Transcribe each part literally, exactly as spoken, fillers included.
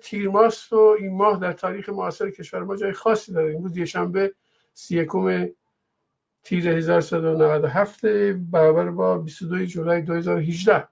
تیر ماست و این ماه در تاریخ معاصر کشور ما جای خاصی داره. امروز یکشنبه سی و یکم تیر هزار و سیصد و نود و هفت برابر با بیست و دو جولای دو هزار و هجده.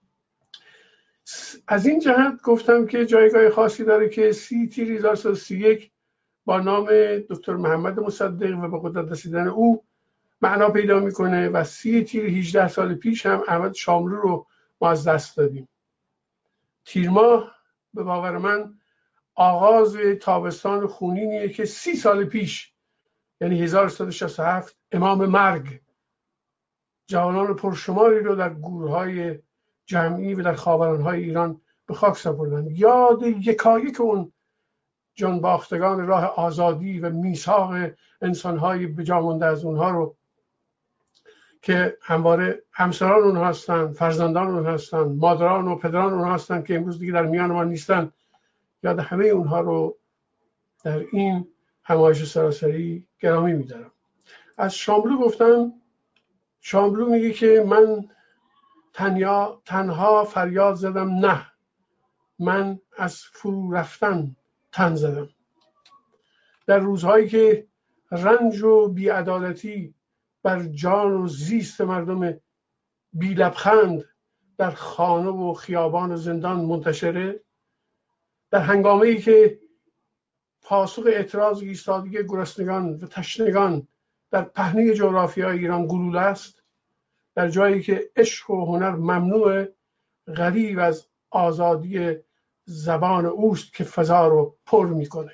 از این جهت گفتم که جایگاه خاصی داره که سی تیر هزار و سیصد و سی و یک با نام دکتر محمد مصدق و به قدرت رسیدن او معنا پیدا میکنه و سی تیر هجده سال پیش هم احمد شاملو رو ما از دست دادیم. تیر ماه به باور من آغاز تابستان خونینیه که سی سال پیش یعنی هزار و سیصد و شصت و هفت امام مرگ جوانان پرشماری رو در گورهای جمعی و در خاورانهای ایران به خاک سپردن. یاد یکایک اون جانباختگان راه آزادی و میثاق انسانهای بجا مانده از اونها رو که همواره همسران اونها هستن، فرزندان اونها هستن، مادران و پدران اونها هستن که امروز دیگه در میان ما نیستن، یاد همه اونها رو در این همایش سراسری گرامی می‌دارم. از شاملو گفتم. شاملو میگه که من تنها تنها فریاد زدم نه، من از فرو رفتن تن زدم. در روزهایی که رنج و بی‌عدالتی بر جان و زیست مردم بی لبخند در خانه و خیابان و زندان منتشره، در هنگامه‌ای که پاسخ اعتراض و ایستادگی گرسنگان و تشنگان در پهنه جغرافیای ایران گلوله است، در جایی که عشق و هنر ممنوع، غریو از آزادی زبان اوست که فضا رو پر میکنه.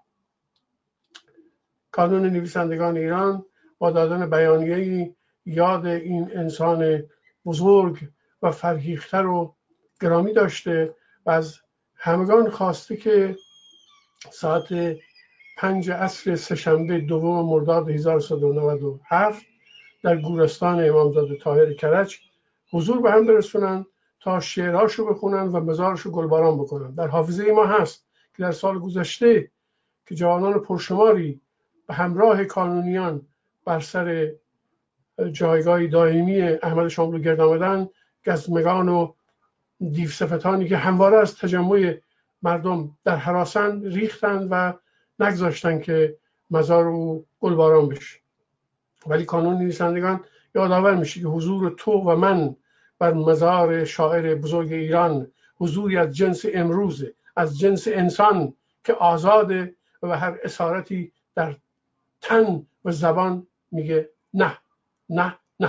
کانون نویسندگان ایران با دادن بیانیه‌ای یاد این انسان بزرگ و فرهیخته رو گرامی داشته و از همگان خواسته که ساعت پنج عصر سه‌شنبه دوم مرداد هزار و سیصد و نود و هفت در گورستان امامزاده طاهر کرج حضور به هم برسونن تا شعرهاشو بخونن و مزارشو گلباران بکنن. در حافظه ما هست که در سال گذشته که جوانان پرشماری به همراه کانونیان بر سر جایگاه دائمی احمد شاملو گرد آمدن، گزمگان و دیوصفتانی که همواره از تجمع مردم در هراسان ریختند و نگذاشتن که مزار او گلباران بشه. ولی کانون نویسندگان یادآور میشه که حضور تو و من بر مزار شاعر بزرگ ایران حضوری از جنس امروزه، از جنس انسان که آزاده و هر اسارتی در تن و زبان میگه نه نه نه.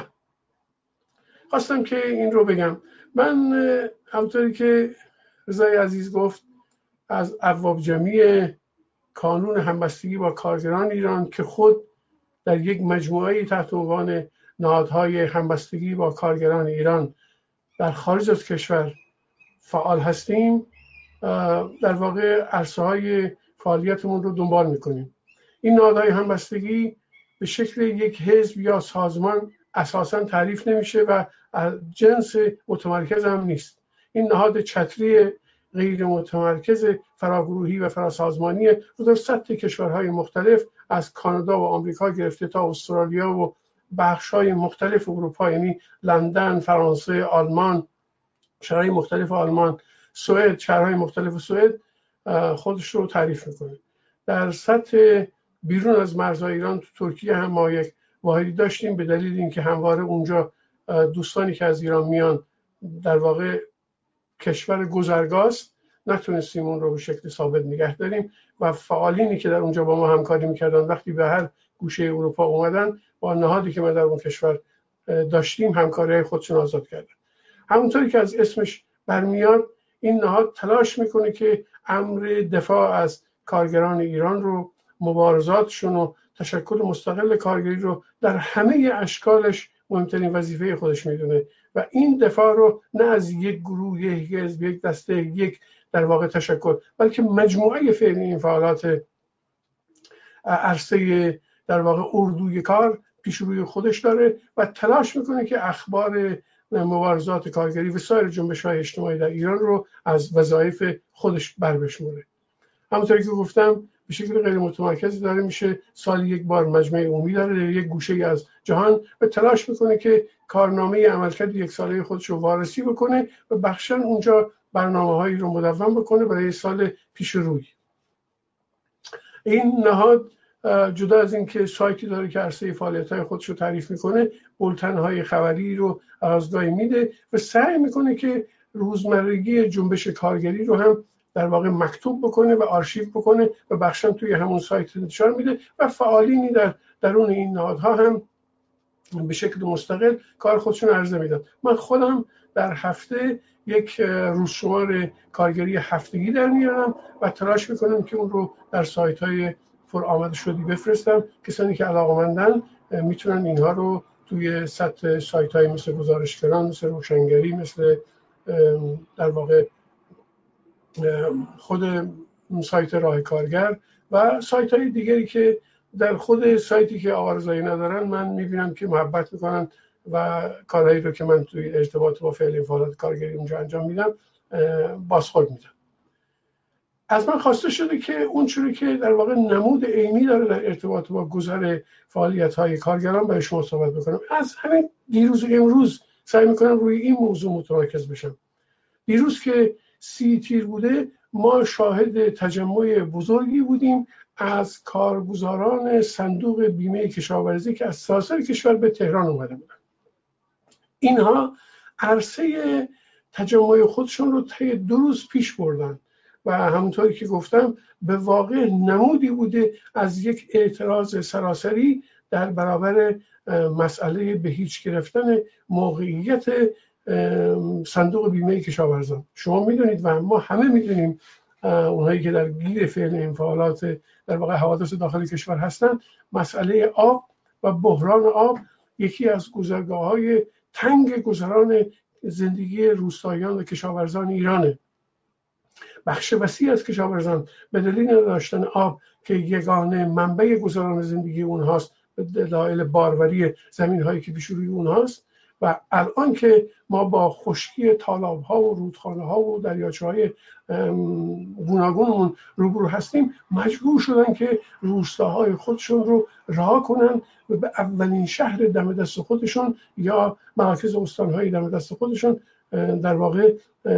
خواستم که این رو بگم. من همونطوری که رضای عزیز گفت از ابواب جمعی کانون همبستگی با کارگران ایران که خود در یک مجموعه تحت عنوان نهادهای همبستگی با کارگران ایران در خارج از کشور فعال هستیم، در واقع عرصه‌های فعالیتمون رو دنبال میکنیم. این نهادهای همبستگی به شکل یک حزب یا سازمان اساساً تعریف نمیشه و جنس متمرکز هم نیست. این نهاد چتری غیر متمرکز فراگروهی و فراسازمانی رو در سطح کشورهای مختلف از کانادا و آمریکا گرفته تا استرالیا و بخش‌های مختلف اروپا، یعنی لندن، فرانسه، آلمان، شهرهای مختلف آلمان، سوئد، شهرهای مختلف سوئد خودش رو تعریف میکنه. در سطح بیرون از مرزهای ایران تو ترکیه هم ما یک واحدی داشتیم به دلیل اینکه همواره اونجا دوستانی که از ایران میان در واقع کشور گذرگاست، نتونستیم اون رو به شکل ثابت نگه داریم و فعالینی که در اونجا با ما همکاری میکردن وقتی به هر گوشه اروپا اومدن با نهادی که ما در اون کشور داشتیم همکاری خودشون آزاد کردن. همونطوری که از اسمش برمیاد این نهاد تلاش میکنه که امر دفاع از کارگران ایران رو، مبارزاتشون و تشکل مستقل کارگری رو در همه اشکالش مهمترین وظیفه خودش میدونه و این دفاع رو نه از یک گروه، یک حزب، یک دسته، یک در واقع تشکل، بلکه مجموعه فعلی این فعالات عرصه در واقع اردوی کار پیش روی خودش داره و تلاش میکنه که اخبار مبارزات کارگری و سایر جنبش‌های اجتماعی در ایران رو از وظایف خودش بر بشموره. همونطوری که گفتم به شکل غیر متمرکز داره میشه، سالی یک بار مجمع عمومی داره در یک گوشه از جهان و تلاش میکنه که کارنامه عملکرد یک ساله خودش رو وارسی بکنه و بخشن اونجا برنامه‌هایی رو مدون بکنه برای سال پیش روی. این نهاد جدا از اینکه سایتی داره که عرصه فعالیت‌های خودش رو تعریف میکنه، بولتن‌های خبری رو هرازگاهی میده و سعی میکنه که روزمرگی جنبش کارگری رو هم در واقع مکتوب بکنه و آرشیو بکنه و بخشا توی همون سایت انتشار میده و فعالینی در درون این نهادها هم به شکل مستقل کار خودشون عرضه میدن. من خودم در هفته یک روزشمار کارگری هفتگی در میارم و تلاش میکنم که اون رو در سایت های پر آمده شدی بفرستم. کسانی که علاقه‌مندن میتونن اینها رو توی سطح سایت های مثل گزارشگران، مثل روشنگری، مثل در واقع خود سایت راه کارگر و سایت های دیگری که در خود سایتی که آقا رضایی ندارن من میبینم که محبت میکنن و کارهایی رو که من توی ارتباط با فعل فعالیت کارگری اونجا انجام میدم بازخورد میدم. از من خواسته شده که اون چیزی که در واقع نمود عینی داره در ارتباط با گذر فعالیت‌های کارگران برای شما صحبت بکنم. از همین دیروز و امروز سعی میکنم روی این موضوع متمرکز بشم. دیروز که سی تیر بوده ما شاهد تجمع بزرگی بودیم از کارگزاران صندوق بیمه کشاورزی که از سراسر کشور به تهران اومده بودن. اینها عرصه تجمع خودشون رو طی دو روز پیش بردن و همونطوری که گفتم به واقع نمودی بوده از یک اعتراض سراسری در برابر مسئله به هیچ گرفتن موقعیت صندوق بیمه کشاورزان. شما میدونید و ما همه میدونیم، اونهایی که در گیر فعل انفعالات در واقع حوادث داخل کشور هستن، مسئله آب و بحران آب یکی از گذرگاه‌های تنگ گذران زندگی روستاییان و کشاورزان ایرانه. بخش وسیع از کشاورزان به دلیل نداشتن آب که یگانه منبع گذران زندگی اونهاست، به دلایل باروری زمین‌هایی که پیش روی اونهاست و الان که ما با خشکی تالاب‌ها و رودخانه‌ها و دریاچه‌های گوناگونمون روبرو هستیم، مجبور شدن که روستاهای خودشون رو رها کنن و به اولین شهر دم دست خودشون یا مراکز استان‌های دم دست خودشون در واقع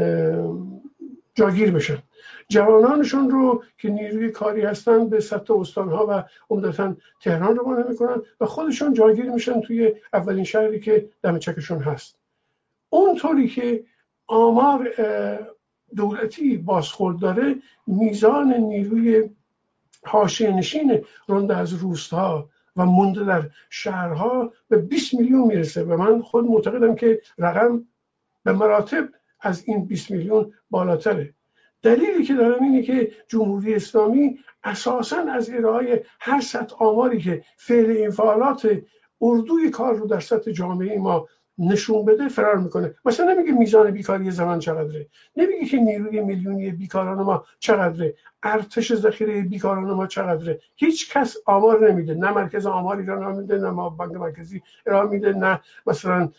جاگیر بشن. جوانانشون رو که نیروی کاری هستن به سطح استانها و عمدتاً تهران روانه میکنن و خودشون جاگیر میشن توی اولین شهری که دم چکشون هست. اونطوری که آمار دولتی بازخورد داره، میزان نیروی حاشیه نشین رنده از روستاها و مونده در شهرها به بیست میلیون میرسه و من خود معتقدم که رقم به مراتب از این بیست میلیون بالاتره. دلیلی که دارم اینه که جمهوری اسلامی اساساً از ارائه هر سطح آماری که فعل انفعالات اردوی کار رو در سطح جامعه ما نشون بده فرار میکنه. مثلا نمیگه میزان بیکاری زنان چقدره، نمیگه که نیروی میلیونی بیکاران ما چقدره، ارتش ذخیره بیکاران ما چقدره. هیچ کس آمار نمیده، نه مرکز آمار ایران میده، نه ما بانک مرکزی ارائه میده، نه مثلا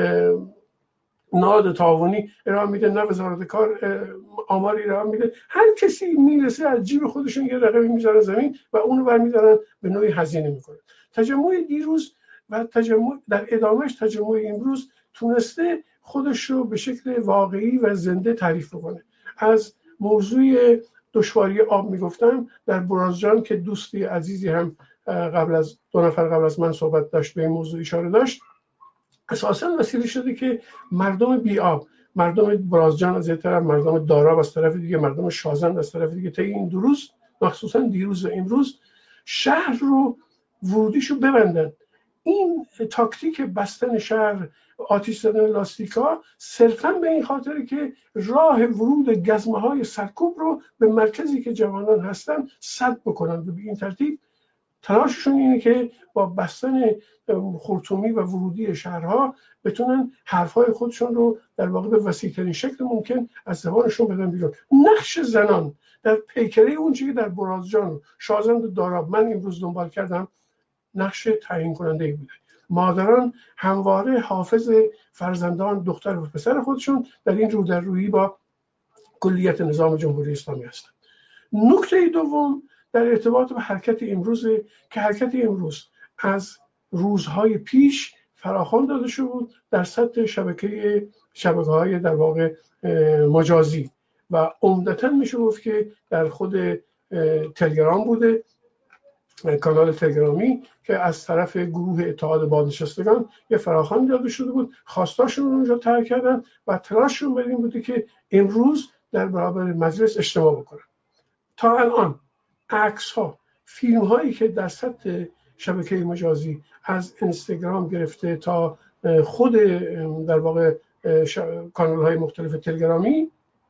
نهاد تعاونی ارائه میده، نه وزارت کار آماری ارائه میده. هر کسی میرسه از جیب خودشون یه رقمی میذارن زمین و اونو برمیدارن به نوعی هزینه میکنن. تجمع دیروز و تجمع در ادامهش تجمع امروز تونسته خودش رو به شکل واقعی و زنده تعریف بکنه. از موضوع دشواری آب میگفتم، در برازجان که دوستی عزیزی هم قبل از دو نفر قبل از من صحبت داشت به این موضوع اشاره داشت، اساساً وسیله شده که مردم بی آب، مردم برازجان از یک طرف، مردم داراب از طرف دیگه، مردم شازند از طرف دیگه، طی این دو روز مخصوصاً دیروز و امروز شهر رو ورودیشو ببندن. این تاکتیک بستن شهر، آتش زدن لاستیکا، صرفاً به این خاطره که راه ورود گزمه‌های سرکوب رو به مرکزی که جوانان هستن سد بکنن و به این ترتیب تلاششون اینه که با بستن خرطومی و ورودی شهرها بتونن حرفای خودشون رو در واقع به وسیع‌ترین شکل ممکن از زبانشون بدن بیرون. نقش زنان در پیکره اون چیزی که در برازجان، شازند و داراب من امروز دنبال کردم نقش تعیین کننده ای بوده. مادران همواره حافظ فرزندان دختر و پسر خودشون در این رو در رویی با کلیت نظام جمهوری اسلامی هستند. نکته دوم در ارتباط به حرکت امروز که حرکت امروز از روزهای پیش فراخوان داده شد در سطح شبکه شبکه‌های در واقع مجازی و عمدتاً میشه گفت که در خود تلگرام بوده، کانال تلگرامی که از طرف گروه اتحاد بازنشستگان یه فراخوان داده شده بود، خواستاشون رو اونجا طرح کردن و تلاششون بر این بوده که امروز در برابر مجلس اجتماع بکنن. تا الان عکس ها، فیلم هایی که در سطح شبکه مجازی از اینستاگرام گرفته تا خود در واقع کانال های مختلف تلگرامی،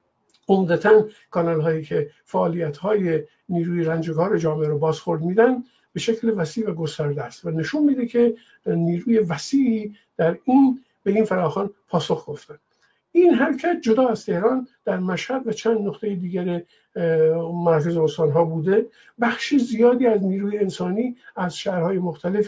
عمدتاً کانال هایی که فعالیت های نیروی رنجکار جامعه رو بازخورد میدن به شکل وسیع و گسترده است و نشون میده که نیروی وسیعی در این به این فراخوان پاسخ گفتن. این حرکت جدا از تهران در مشهد و چند نقطه دیگر مرکز استان‌ها بوده. بخش زیادی از نیروی انسانی از شهرهای مختلف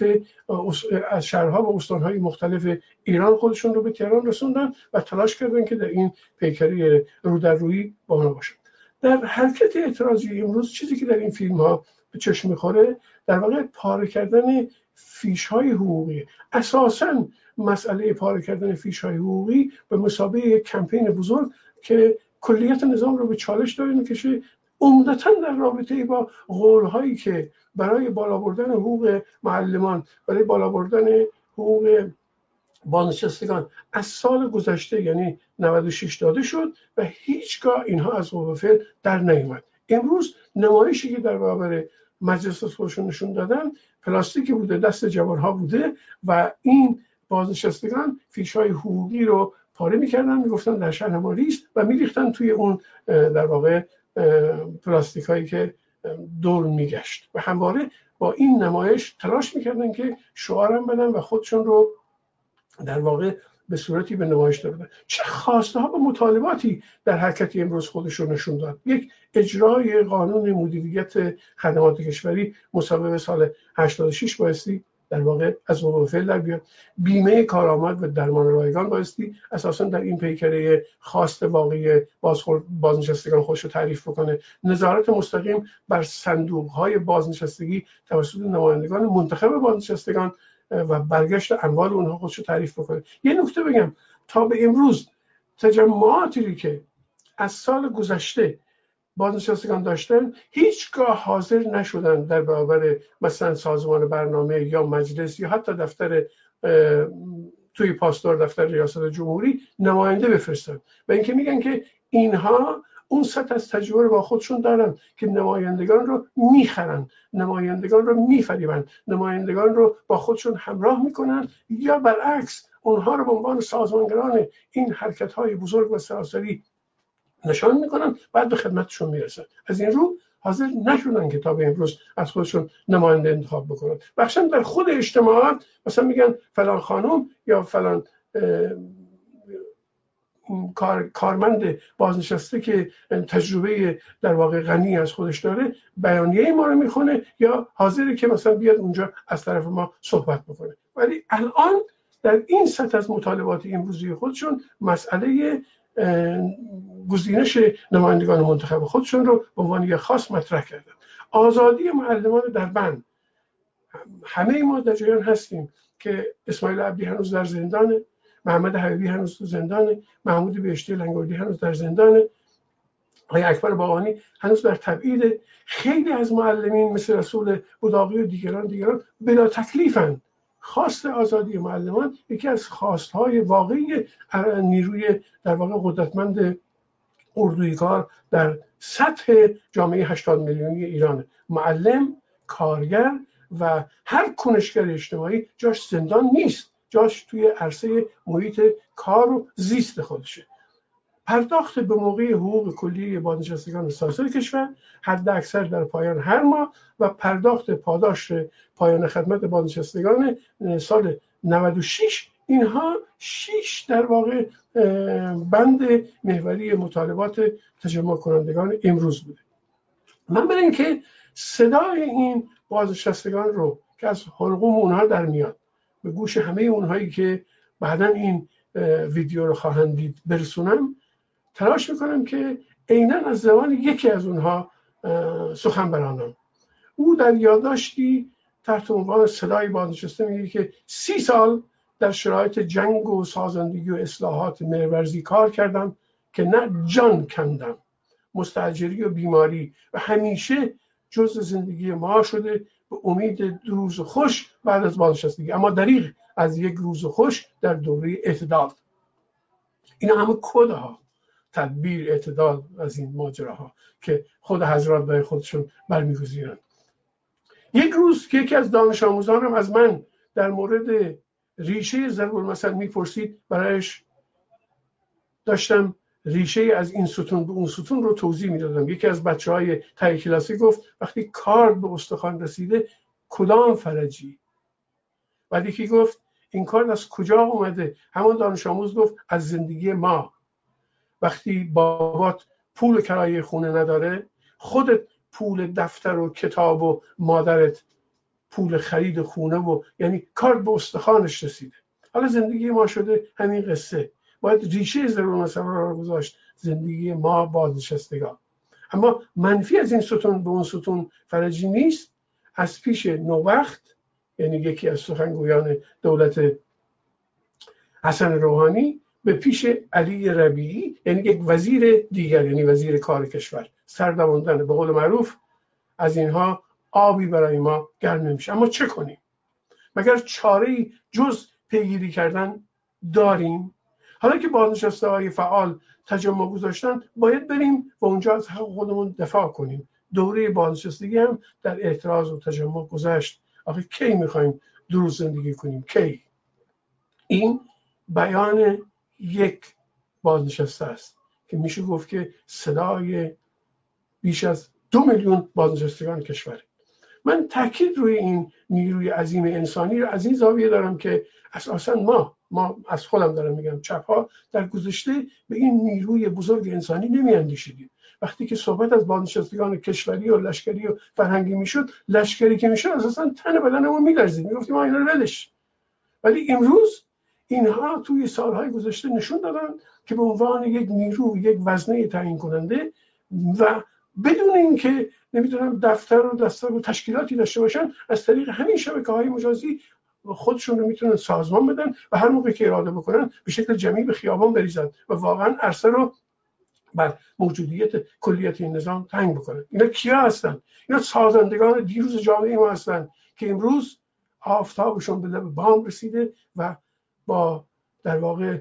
از شهرها و استان‌های مختلف ایران خودشون رو به تهران رسوندن و تلاش کردن که در این پیکری رو در روی با ما باشن. در حرکت اعتراضی امروز چیزی که در این فیلم‌ها به چشم می‌خوره در واقع پاره کردن فیش‌های حقوقی. اساساً مسئله پاره کردن فیش‌های حقوقی به مثابه یک کمپین بزرگ که کلیت نظام رو به چالش داره میکشه، عمدتاً در رابطه با قول‌هایی که برای بالا بردن حقوق معلمان، برای بالا بردن حقوق بازنشستگان از سال گذشته یعنی نود و شش داده شد و هیچگاه اینها از قوه فعل در نیامد. امروز نمایشی که در برابر مجلس خودشون نشون دادن پلاستیکی بوده، دست جوانها بوده و این بازنشستگان فیش‌های حقوقی رو پاره می‌کردن، میگفتن در شأن ما ریست و می‌ریختن توی اون در واقع پلاستیک هایی که دور میگشت و همواره با این نمایش تلاش می‌کردن که شعارم بدن و خودشون رو در واقع به صورتی به نمایش دادن. چه خواسته ها و مطالباتی در حرکت امروز خودشون نشون داد. یک، اجرای قانون مدیریت خدمات کشوری مصوبه سال هشتاد و شش بایستی در واقع از قوه فعل در بیاد. بیمه کارآمد و درمان رایگان بایستی اساسا در این پیکره خواست واقعی بازنشستگان خودش رو تعریف بکنه. نظارت مستقیم بر صندوق های بازنشستگی توسط نمایندگان منتخب بازنشستگان و برگشت اموال اونها خودشو تعریف بکنه. یه نکته بگم، تا به امروز تجمعاتی که از سال گذشته بازنشستگان داشتن هیچگاه حاضر نشدن در برابر مثلا سازمان برنامه یا مجلس یا حتی دفتر توی پاسدار دفتر ریاست جمهوری نماینده بفرستن و اینکه میگن که اینها اون سطح از تجربه با خودشون دارن که نمایندگان رو میخرن، نمایندگان رو میفریبن، نمایندگان رو با خودشون همراه میکنن یا برعکس اونها رو به عنوان سازمانگران این حرکت‌های بزرگ و سراسری نشان میکنن، بعد به خدمتشون میرسن. از این رو حاضر نشدن که تا به امروز از خودشون نماینده انتخاب بکنن. بخشن در خود اجتماعات مثلا میگن فلان خانم یا فلان کار، کارمند بازنشسته که تجربه در واقع غنی از خودش داره بیانیه ما رو میخونه یا حاضره که مثلا بیاد اونجا از طرف ما صحبت بکنه. ولی الان در این سطح از مطالبات امروزی خودشون مسئله گزینش نمایندگان منتخب خودشون رو به عنوان یک خاص مطرح کردن. آزادی معلمان در بند، همه ما در جریان هستیم که اسماعیل عبدی هنوز در زندانه، محمد حبیبی هنوز در زندانه، محمود بهشتی لنگردی هنوز در زندانه، آقای اکبر باقانی هنوز در تبعید. خیلی از معلمین مثل رسول بوداقی و دیگران دیگران بلا تکلیفن. خواست آزادی معلمان یکی از خواستهای واقعی نیروی در واقع قدرتمند اردوی کار در سطح جامعه هشتاد میلیونی ایرانه. معلم، کارگر و هر کنشگر اجتماعی جاش زندان نیست، جاش توی عرصه محیط کار و زیست خودشه. پرداخت به موقع حقوق کلی بازنشستگان سراسر کشور، حد اکثر در پایان هر ماه و پرداخت پاداش پایان خدمت بازنشستگان سال نود و شش، اینها شش در واقع بند محوری مطالبات تجمع کنندگان امروز بوده. من برای اینکه صدای این بازنشستگان رو که از حلقوم اونها در میاد به گوش همه اونهایی که بعداً این ویدیو رو خواهند دید برسونم، تلاش میکنم که عیناً از زبان یکی از اونها سخن برانم. او در یادداشتی تحت عنوان صدای بازنشسته میگه که سی سال در شرایط جنگ و سازندگی و اصلاحات مهرورزی کار کردم که نه جان کندم، مستاجری و بیماری و همیشه جزء زندگی ما شده به امید دو روز خوش بعد از بازنشستگی، اما دریغ از یک روز خوش در دوره اعتدال. این همه کدها تدبیر اعتدال از این ماجراها که خود حضرات برای خودشون برمیگزینند. یک روز که یکی از دانش آموزانم از من در مورد ریشه ضرب المثل میپرسید، برایش داشتم ریشه از این ستون به اون ستون رو توضیح میدادم. یکی از بچه های ته کلاسی گفت وقتی کار به استخوان رسیده کدام فرجی؟ بعد یکی گفت این کار از کجا اومده؟ همون دانش آموز گفت از زندگی ما. وقتی بابات پول کرایه خونه نداره، خودت پول دفتر و کتاب و مادرت پول خرید خونه و یعنی کار به استخوانش رسیده. حالا زندگی ما شده همین قصه. باید ریشه ضرب المثل رو گذاشت زندگی ما بازنشستگان. اما منفی از این ستون به اون ستون فرجی نیست. از پیش نوبخت، یعنی یکی از سخنگویان دولت حسن روحانی، به پیش علی ربیعی، یعنی یک وزیر دیگر، یعنی وزیر کار کشور، سردماندن به قول معروف از اینها آبی برای ما گرم نمیشه. اما چه کنیم؟ مگر چاره‌ای جز پیگیری کردن داریم؟ حالا که بازنشسته های فعال تجمع گذاشتن، باید بریم و اونجا از حق خودمون دفاع کنیم. دوره بازنشستگی هم در اعتراض و تجمع گذشت. آخه کی میخوایم دو روز زندگی کنیم؟ کی؟ این بیان یک بازنشسته است که میشه گفت که صدای بیش از دو میلیون بازنشستگان کشوره. من تاکید روی این نیروی عظیم انسانی رو از این زاویه دارم که اساسا ما ما از خودم دارم میگم، چپ‌ها در گذشته به این نیروی بزرگ انسانی نمیاندیشیدیم. وقتی که صحبت از بازنشستگان کشوری و لشکری و فرهنگی میشد، لشکری که میشد اساسا تن بدنمون میلرزید، میگفتیم ما اینا رو ولش. ولی امروز اینها توی سالهای گذشته نشون دادن که به عنوان یک نیرو، یک وزنه تعیین کننده و بدون اینکه نمیدونم دفتر و دستگاه و تشکیلاتی داشته باشن، از طریق همین شبکه‌های مجازی خودشون رو میتونن سازمان بدن و هر موقع که اراده بکنن به شکل جمعی به خیابان بریزن و واقعا عرصه رو بر موجودیت کلیت این نظام تنگ بکنن. اینا کیا هستن؟ اینا سازندگان دیروز جامعه ما هستن که امروز آفتابشون به لب بام رسیده و با در واقع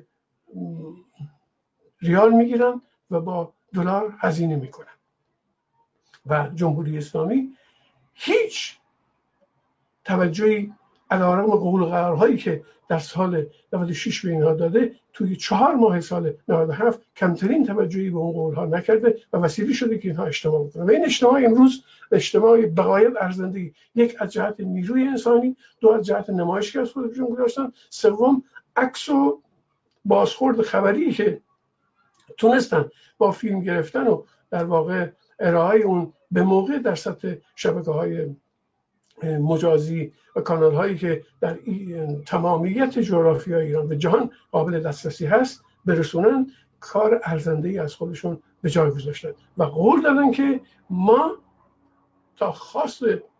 ریال میگیرن و با دلار هزینه میکنن. و جمهوری اسلامی هیچ توجهی علیرغم قول و قرارهایی که در سال نود و شش به اینها داده، توی چهار ماه سال نود و هفت کمترین توجهی به اون قولها نکرده و وسیله شده که اینها اجتماع بکنن. و این اجتماع امروز اجتماع بقایت ارزندگی، یک از جهت نیروی انسانی، دو از جهت نمایش که از خودشون گذاشتن، سوم عکس و بازخورد خبری که تونستن با فیلم گرفتن و در واقع ارائه اون به موقع در سطح شبکه‌های مجازی و کانال هایی که در تمامیت جغرافیای ایران و جهان قابل دسترسی هست برسونن، کار ارزنده‌ای از خودشون به جای گذاشتن و قول دادن که ما تا خواست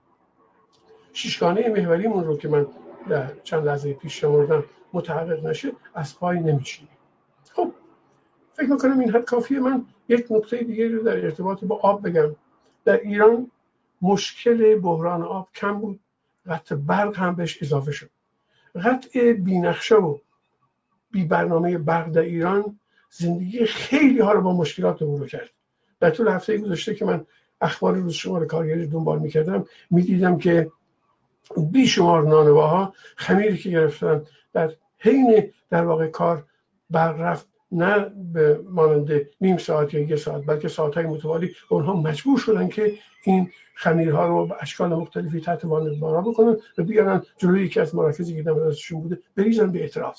شیشگانه محوریمون رو که من در چند لحظه پیش شمردم متحقق نشه از پای نمیشیم. خب فکر میکنم این حد کافیه. من یک نکته دیگه رو در ارتباط با آب بگم. در ایران مشکل بحران آب کم بود، قطع برق هم بهش اضافه شد. قطع بی‌نقشه و بی برنامه برق در ایران زندگی خیلی ها رو با مشکلات روبرو کرد. در طول هفته گذشته که من اخبار روزشمار کارگری دنبال میکردم، میدیدم که بیشمار نانواها خمیری که گرفتن در حین در واقع کار برق رفت، نه به مانند نیم ساعت یا یک ساعت بلکه ساعت‌های متوالی، اونها مجبور شدن که این خمیرها رو به اشکال مختلفی تحت وانت بارا بکنن و بیارن جلوی یکی از مراکزی که دم دستشون بوده بریزن به اعتراض.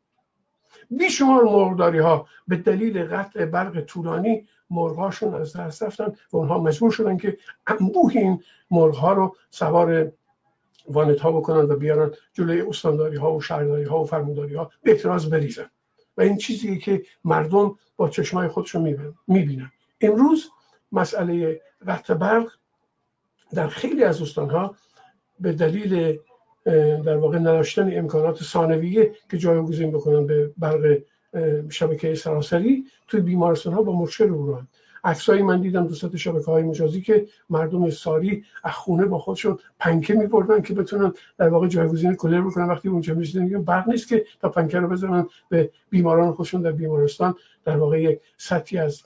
بیشمار مرغداری ها به دلیل قطع برق طولانی مرغ‌هاشون از دست رفتن و اونها مجبور شدن که انبوه این مرغ‌ها رو سوار وانت ها بکنن و بیارن جلوی استانداری ها و شهرداری ها و فرمانداری ها به اعتراض بریزن. و این چیزی که مردم با چشمای خودشون میبینن. امروز مسئله قطع برق در خیلی از استانها به دلیل در واقع نداشتن امکانات ثانویه که جایگزین بکنن به برق شبکه سراسری توی بیمارستان ها با مشکل روبروند. عکسایی من دیدم دوستات شبکه های مجازی که مردم ساری از خونه با خودشون پنکه می‌بردن که بتونن در واقع جایگزین کولر بکنن. وقتی اونجا می‌شدن میگن برق نیست که تا پنکه رو بزنن به بیماران خودشون در بیمارستان در واقع یک سطحی از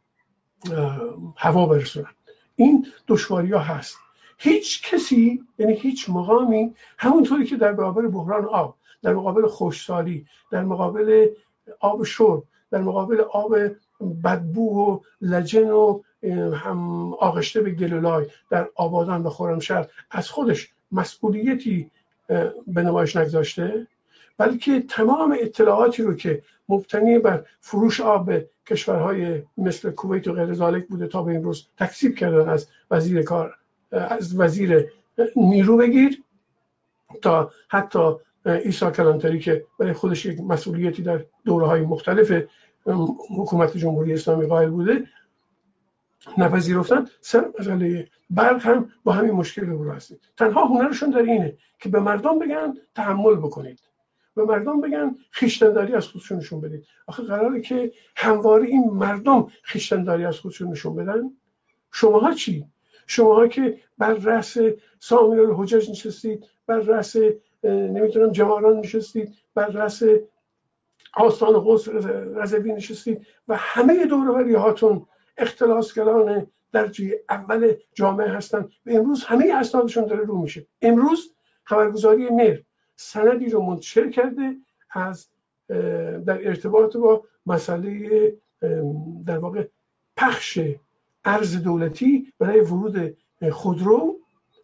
هوا برسونن. این دشواری‌ها هست. هیچ کسی، یعنی هیچ مقامی، همونطوری که در مقابل بحران آب، در مقابل خشکسالی، در مقابل آب شرب، در مقابل آب بدبو و لجن و هم آغشته به گل و لای در آبادان و خرمشهر از خودش مسئولیتی به نمایش نگذاشته، بلکه تمام اطلاعاتی رو که مبتنی بر فروش آب به کشورهای مثل کویت و غیر ذالک بوده تا به امروز تکذیب کردن از وزیر کار، از وزیر نیرو بگیر تا حتی عیسی کلانتری که برای خودش یک مسئولیتی در دوره‌های مختلف حکومت جمهوری اسلامی قائل بوده نپذیرفتن. سر مسئله برق هم با همین مشکل روبرو هستید. تنها هنرشون در اینه که به مردم بگن تحمل بکنید، به مردم بگن خویشتن‌داری از خودشون نشون بدید. آخه قراره که همواره این مردم خویشتن‌داری از خودشون نشون بدن؟ شماها چی؟ شماها که بر رأس سامیان الحجج نشستید، بر رأس نمیتونم جمالان نشستید، بر رأس آستان قدس رضوی نشستید و همه دور و بری هاتون اختلاسگران درجه اول جامعه هستن و امروز همه اسنادشون داره رو میشه. امروز خبرگزاری مهر سندی رو منتشر کرده از در ارتباط با مسئله در واقع پخش ارز دولتی برای ورود خودرو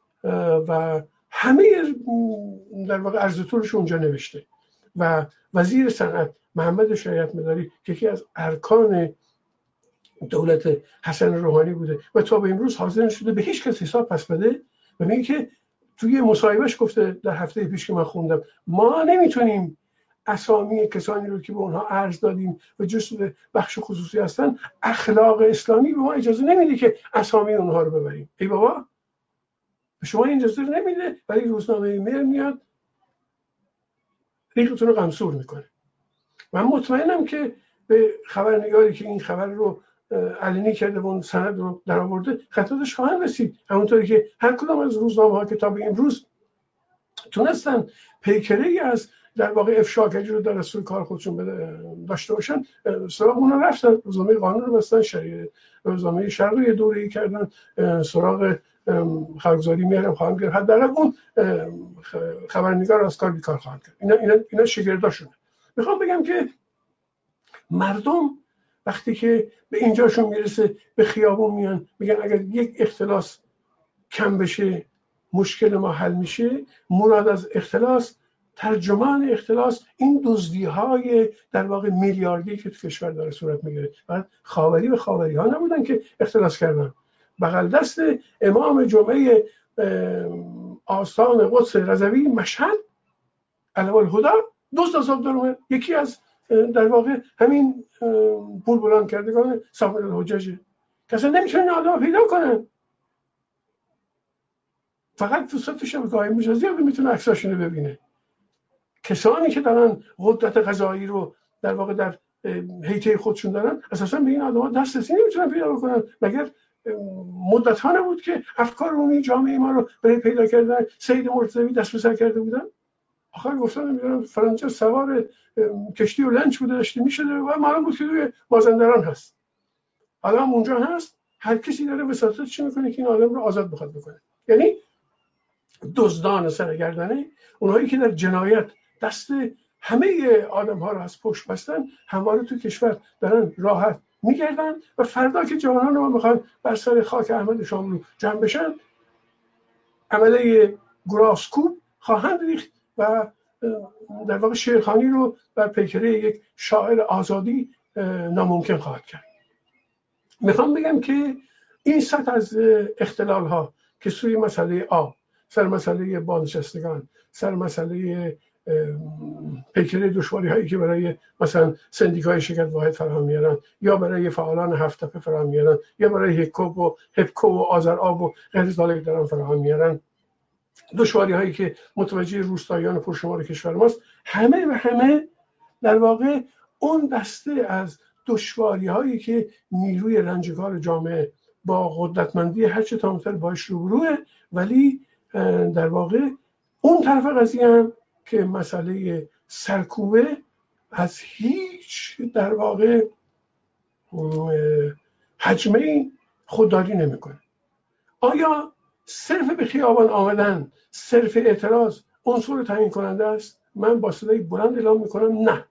و همه در واقع ارز طولش اونجا نوشته و وزیر صنعت محمد شریعت مداری که یکی از ارکان دولت حسن روحانی بوده و تا به امروز حاضر نشده به هیچ کس حساب پس بده و میگه که توی مصاحبهش گفته در هفته پیش که من خوندم ما نمیتونیم اسامی کسانی رو که به اونها ارز دادیم و جزء بخش خصوصی هستن، اخلاق اسلامی به ما اجازه نمیده که اسامی اونها رو ببریم. ای بابا به شما این اجازه نمیده، ولی روزنامه مهر میاد ریختون رو قمصور میکنه. من مطمئنم که به خبرنگاری که این خبر رو علنی کرده و اون سند رو در آورده خطاتش خواهند رسید، همونطوری که هر کدام از روزنامه ها که تا به امروز تونستن پیکره‌ای از در واقع افشاگری رو در دستور کار خودشون داشته باشن سراغ اون رو رفتن، روزنامه قانون رو بستن، شریعه روزنامه شرق رو یه دوره‌ای کردن، سراغ خبرگزاری میارم خواهم گرفت، حداقل اون خبرنگار از کار بیکار خواهند کرد. اینا اینا اینا شگرداشونه. میخوام بگم که مردم وقتی که به اینجاشون میرسه به خیابون میان میگن اگر یک اختلاس کم بشه مشکل ما حل میشه، مراد از اختلاس، ترجمان اختلاس این دزدی‌های در واقع میلیاردی که تو کشور داره صورت میگیره. بعد خاوری به خاوری ها نبودن که اختلاس کردن، بغل دست امام جمعه آستان قدس رضوی مشهد علم الهدا دزد آزاد داره. یکی از در واقع همین بلبلان کردگان سامیان الحجج کسی نمیتونه این آدم پیدا کنن، فقط دوستات شبکه‌های مجازی هم میتونه عکساشونو ببینه. کسانی که دارن قدرت قضایی رو در واقع در حیطه خودشون دارن اساسا به این آدم‌ها دسترسی نمیتونن پیدا بکنن. مگر مدت‌ها نبود که افکار عمومی جامعه ما رو برای پیدا کردن سید مرتضوی دست به سر کرده بودن؟ آخر گفتن نمیدونم فرانسه سوار کشتی و لنچ بوده داشته میشده و معلوم بود که توی مازندران هست، حالا هم اونجا هست. هر کسی داره وساطتش میکنه که این آدم رو آزاد بخواد بکنه. یعنی دزدان سرگردنه، اونهایی که در جنایت دست همه آدم ها رو از پشت بستن، همواره تو کشور دارن راحت میگردن و فردا که جوانان رو میخوان بر سر خاک احمد شاملو جمع بشن عمله گراسکوب خواهند ریخت و در واقع شیرخانی رو بر پیکره یک شاعر آزادی ناممکن خواهد کرد. میخوام بگم که این سطح از اختلال ها که سوی مسئله آب، سر مسئله بازنشستگان، سر مسئله پیکره دشواری هایی که برای مثلا سندیکای شرکت واحد فراهم میارن یا برای فعالان هفت تپه فراهم میارن یا برای هکوب و هپکو و آذرآب و غیر ذالک دارن فراهم میارن، دشواری هایی که متوجه روستاییان پرشمار کشور ماست، همه و همه در واقع اون دسته از دشواری هایی که نیروی رنجکار جامعه با قدرتمندی هرچه تامتر باش روبروه، ولی در واقع اون طرف قضیه هم که مسئله سرکوبه از هیچ در واقع حجمه خودداری نمیکنه. آیا صرف به خیابان آمدن، صرف اعتراض عنصر تعیین کننده است؟ من با صدای بلند اعلام میکنم نه.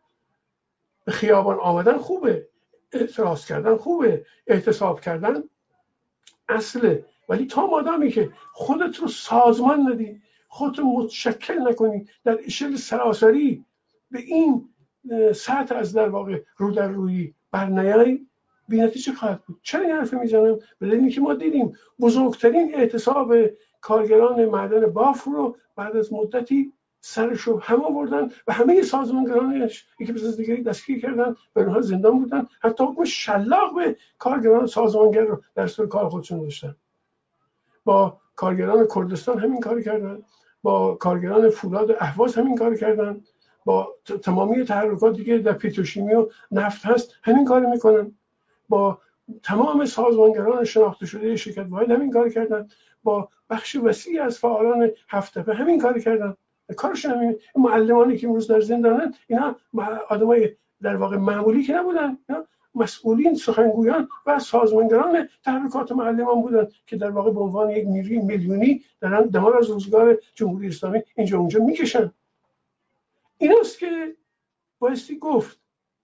به خیابان آمدن خوبه، اعتراض کردن خوبه، اعتصاب کردن اصله، ولی تا مادامی که خودت رو سازمان ندی، خودت رو متشکل نکنی، در اشل سراسری به این سطح از در واقع رو در روی برنیایی، بی نتیجه خواهد بود. چرا این حرف میزنم؟ به دلیل اینکه ما دیدیم بزرگترین اعتصاب کارگران معدن بافت رو بعد از مدتی سرش رو هم آوردن و همه سازمانگرانش یکی پس از دیگری دستگیر کردن، به اونها زندان بودن، حتی حکم شلاق به کارگران سازمانگر رو در سر کار خودشون داشتن. با کارگران کردستان همین کار کردن، با کارگران فولاد اهواز همین کار کردن، با تمامی تحرکاتی که در پتروشیمی و نفت هست همین کار میکنن، با تمام سازمانگران شناخته شده شرکت واحد همین کار کردن، با بخش وسیعی از فعالان هفت‌تپه همین کار کردن. کارشون همین. معلمانی که امروز در زندانن اینا آدمای در واقع معمولی که نبودن، مسئولین، سخنگویان و سازمانگران تحرکات معلمان بودن که در واقع به عنوان یک نیروی میلیونی دارن دمار از روزگار جمهوری اسلامی اینجا اونجا میکشن. ایناست که بایستی گفت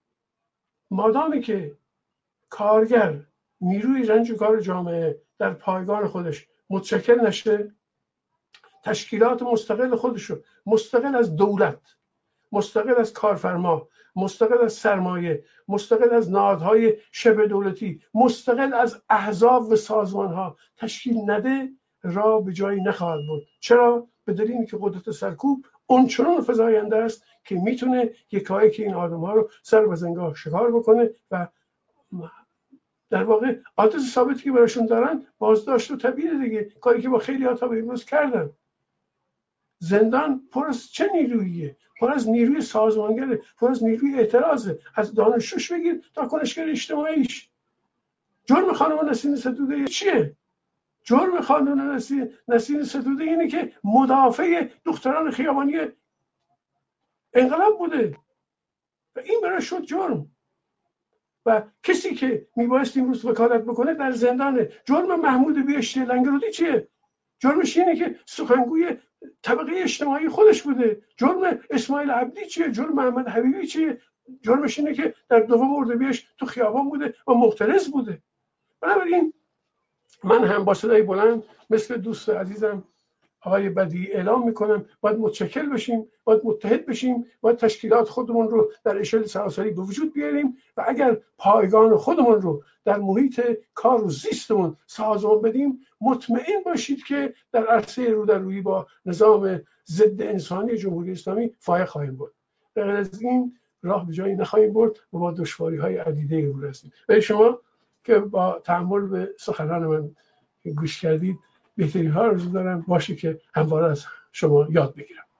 مادامی که کارگر، نیروی رنجکار جامعه در پایگان خودش متشکل نشه، تشکیلات مستقل خودش رو مستقل از دولت، مستقل از کارفرما، مستقل از سرمایه، مستقل از نهادهای شبه دولتی، مستقل از احزاب و سازمانها تشکیل نده، را به جایی نخواهد بود. چرا؟ به دلیلی که قدرت سرکوب اونچنان فزاینده است که میتونه یکایی که این آدم‌ها رو سر به زنگاه شکار بکنه و در واقع آدرس ثابتی که براشون دارن بازداشت و تبعید دیگه، کاری که با خیلی ها تا به امروز کردن. زندان پر از چه نیروییه؟ پر از نیروی سازمانگره، پر از نیروی اعتراضه، از دانشجوش بگیر تا کنشگر اجتماعیش. جرم خانم نسرین ستوده چیه؟ جرم خانم نسرین ستوده اینه که مدافع دختران خیابانی انقلاب بوده و این برای شد جرم. و کسی که میبایست امروز وکالت بکنه در زندانه. جرم محمود بیشتی لنگرودی چیه؟ جرمش اینه که سخنگوی طبقه اجتماعی خودش بوده. جرم اسماعیل عبدی چیه؟ جرم محمد حبیبی چیه؟ جرمش اینه که در دوم اردیبهشت تو خیابان بوده و معترض بوده. بنابراین من هم با صدای بلند مثل دوست عزیزم آقای بدیعی اعلام میکنم باید متشکل بشیم، باید متحد بشیم، باید تشکیلات خودمون رو در اشل سراسری به وجود بیاریم و اگر پایگان خودمون رو در محیط کار و زیستمون سازمان بدیم، مطمئن باشید که در عرصه رو در روی با نظام ضد انسانی جمهوری اسلامی فایق خواهیم برد. غیر از این راه به جایی نخواهیم برد و با دشواری های عدیده رو هستیم. و شما که با تأمل به سخنان من گوش کردید بهترین ها رو آرزو دارم باشه که همواره از شما یاد بگیرم.